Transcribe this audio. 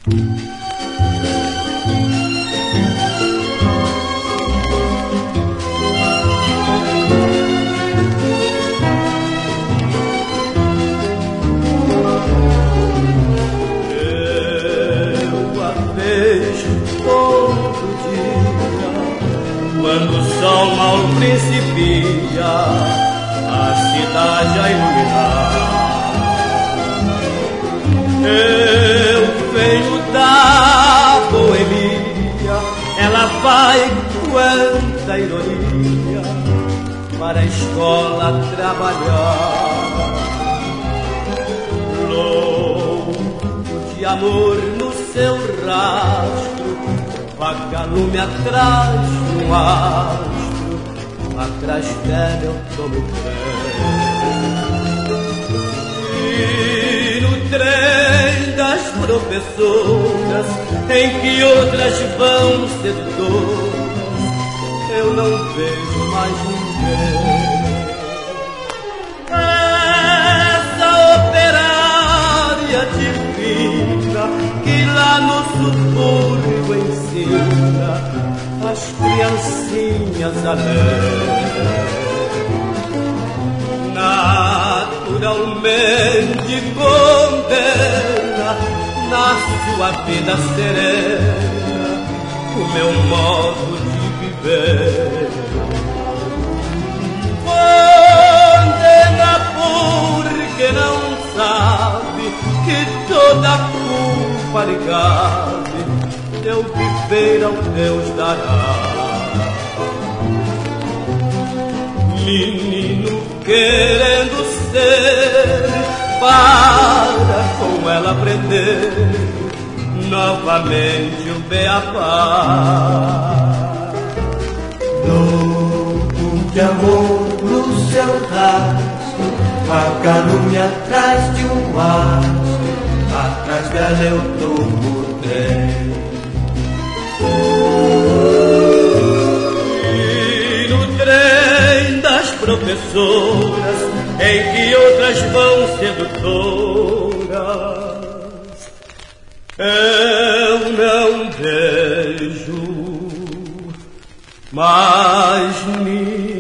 Quando o sol mal principia, a cidade a iluminar. Eu venho da boemia, ela vai, quanta ironia, para a escola trabalhar. Louco de amor no seu rastro, vagalume atrás de um astro, atrás dela eu tomo o trem. E no trem das professoras, em que outras vão sedutoras, eu não vejo mais ninguém. Essa operária divina que lá no subúrbio ensina as criancinhas a ler. Naturalmente condena na sua vida serena o meu modo de viver. Condena porque não sabe que toda a culpa lhe cabe, eu viver ao Deus dará. Menino querendo ser, para com ela aprender novamente o beabá. Louco de amor no seu rastro, vagalume atrás de um astro, atrás dela eu tomo o trem. E no trem das professoras, em que outras vão sedutoras, eu não vejo mais ninguém.